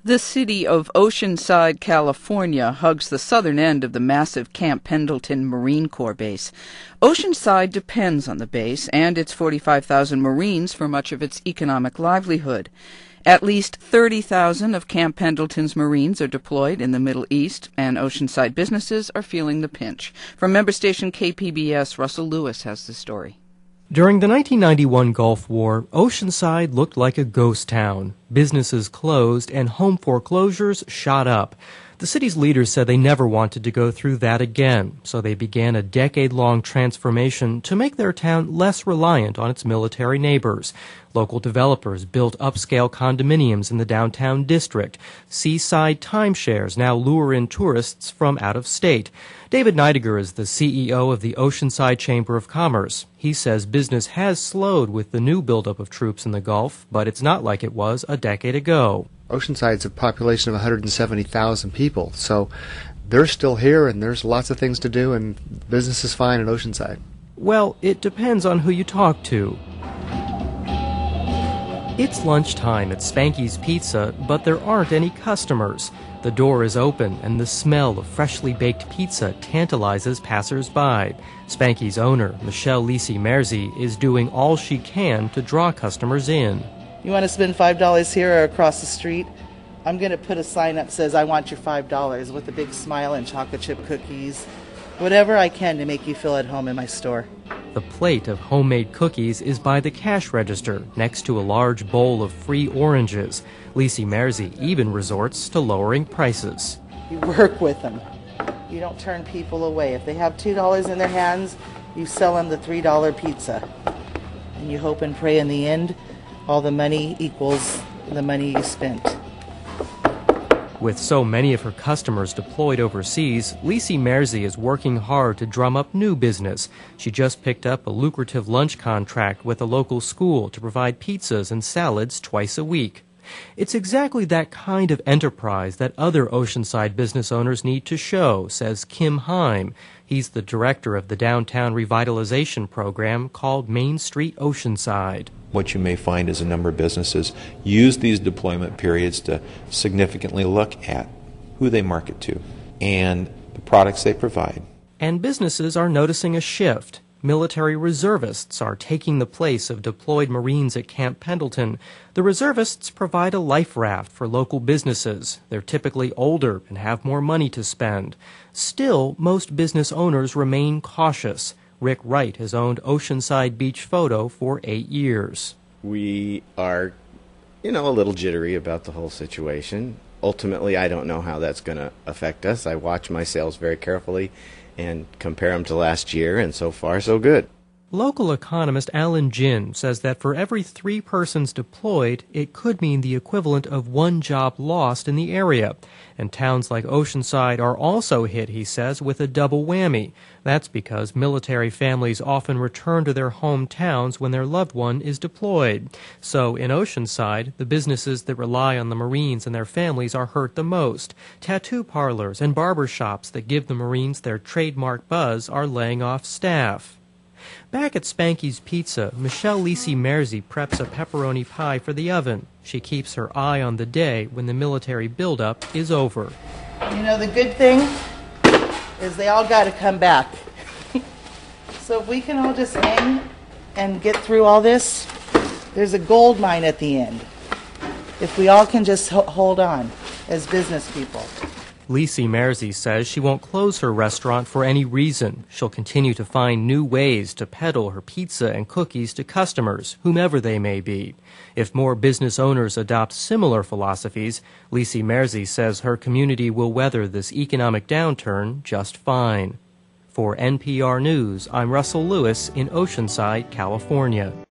The city of Oceanside, California, hugs the southern end of the massive Camp Pendleton Marine Corps base. Oceanside depends on the base and its 45,000 Marines for much of its economic livelihood. At least 30,000 of Camp Pendleton's Marines are deployed in the Middle East, and Oceanside businesses are feeling the pinch. From member station KPBS, Russell Lewis has the story. During the 1991 Gulf War, Oceanside looked like a ghost town. Businesses closed and home foreclosures shot up. The city's leaders said they never wanted to go through that again, so they began a decade-long transformation to make their town less reliant on its military neighbors. Local developers built upscale condominiums in the downtown district. Seaside timeshares now lure in tourists from out of state. David Neidiger is the CEO of the Oceanside Chamber of Commerce. He says business has slowed with the new buildup of troops in the Gulf, but it's not like it was a decade ago. Oceanside's a population of 170,000 people, so they're still here and there's lots of things to do and business is fine in Oceanside. Well, it depends on who you talk to. It's lunchtime at Spanky's Pizza, but there aren't any customers. The door is open and the smell of freshly baked pizza tantalizes passers-by. Spanky's owner, Michelle Lisi Merzi, is doing all she can to draw customers in. You want to spend $5 here or across the street? I'm going to put a sign up that says, I want your $5 with a big smile and chocolate chip cookies. Whatever I can to make you feel at home in my store. The plate of homemade cookies is by the cash register next to a large bowl of free oranges. Lisi Merzi even resorts to lowering prices. You work with them. You don't turn people away. If they have $2 in their hands, you sell them the $3 pizza. And you hope and pray in the end all the money equals the money you spent. With so many of her customers deployed overseas, Lisi Merzi is working hard to drum up new business. She just picked up a lucrative lunch contract with a local school to provide pizzas and salads twice a week. It's exactly that kind of enterprise that other Oceanside business owners need to show, says Kim Heim. He's the director of the downtown revitalization program called Main Street Oceanside. What you may find is a number of businesses use these deployment periods to significantly look at who they market to and the products they provide. And businesses are noticing a shift. Military reservists are taking the place of deployed Marines at Camp Pendleton. The reservists provide a life raft for local businesses. They're typically older and have more money to spend. Still, most business owners remain cautious. Rick Wright has owned Oceanside Beach Photo for 8 years. We are, a little jittery about the whole situation. Ultimately, I don't know how that's going to affect us. I watch my sales very carefully and compare them to last year, and so far, so good. Local economist Alan Ginn says that for every 3 persons deployed, it could mean the equivalent of 1 job lost in the area. And towns like Oceanside are also hit, he says, with a double whammy. That's because military families often return to their hometowns when their loved one is deployed. So in Oceanside, the businesses that rely on the Marines and their families are hurt the most. Tattoo parlors and barber shops that give the Marines their trademark buzz are laying off staff. Back at Spanky's Pizza, Michelle Lisi Merzi preps a pepperoni pie for the oven. She keeps her eye on the day when the military buildup is over. The good thing is they all got to come back. So if we can all just hang and get through all this, there's a gold mine at the end. If we all can just hold on as business people. Lisi Merzi says she won't close her restaurant for any reason. She'll continue to find new ways to peddle her pizza and cookies to customers, whomever they may be. If more business owners adopt similar philosophies, Lisi Merzi says her community will weather this economic downturn just fine. For NPR News, I'm Russell Lewis in Oceanside, California.